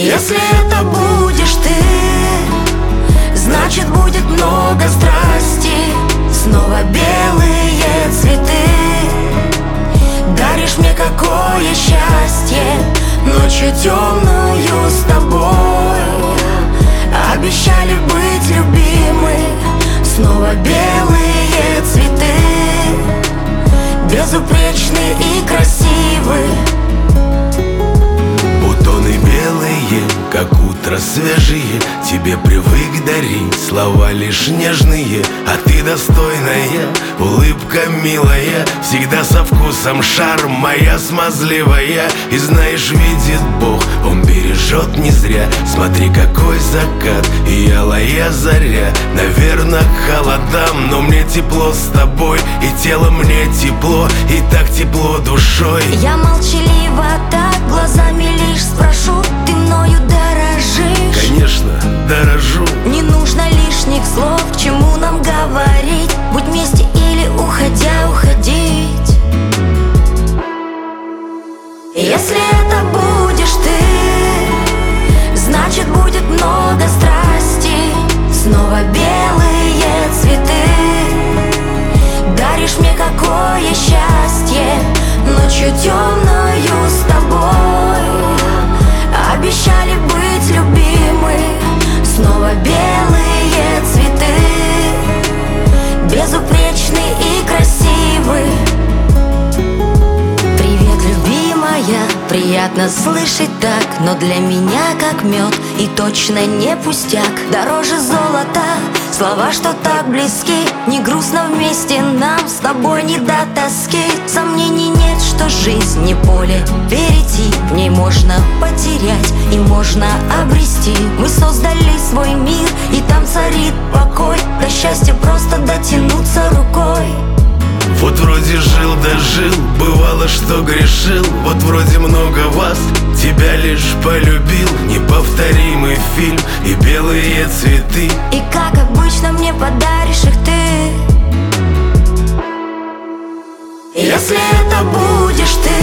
Если это будешь ты, значит будет много страсти. Снова белые цветы, даришь мне какое счастье. Ночью темную с тобой обещали быть любимы. Снова белые цветы, безупречны и красивы. Бутоны белые, как утро свежие, тебе привык дарить слова лишь нежные. А ты достойная, улыбка милая, всегда со вкусом шарм, моя смазливая. И знаешь, видит Бог, Он бережет не зря. Смотри, какой закат и алая заря. Наверно, к холодам, но мне тепло с тобой. И тело мне тепло, и так тепло душой. Я молчалива так, глазами лишь спрошу: ты мною дорожишь? Конечно, дорожу. Не нужно лишних слов, к чему нам говорить. Будь вместе или уходя, уходить. Если это будешь ты, значит будет много страсти. Снова белые цветы, даришь мне какое счастье. Ночью темною с тобой обещали быть любимы. Снова белые цветы, безупречны и красивы. Привет, любимая, приятно слышать так. Но для меня как мед и точно не пустяк. Дороже золота слова, что так близки. Не грустно вместе нам с тобой, не до тоски. Сомнений нет, что жизнь не поле перейти. В ней можно потерять и можно обрести. Мы создали свой мир, и там царит покой. До счастья просто дотянуться рукой. Вот вроде жил да жил, бывало, что грешил. Вот вроде много вас, тебя лишь полюбил. Неповторимый фильм и белые цветы. И как обычно мне подаришь их ты. Если это будешь ты,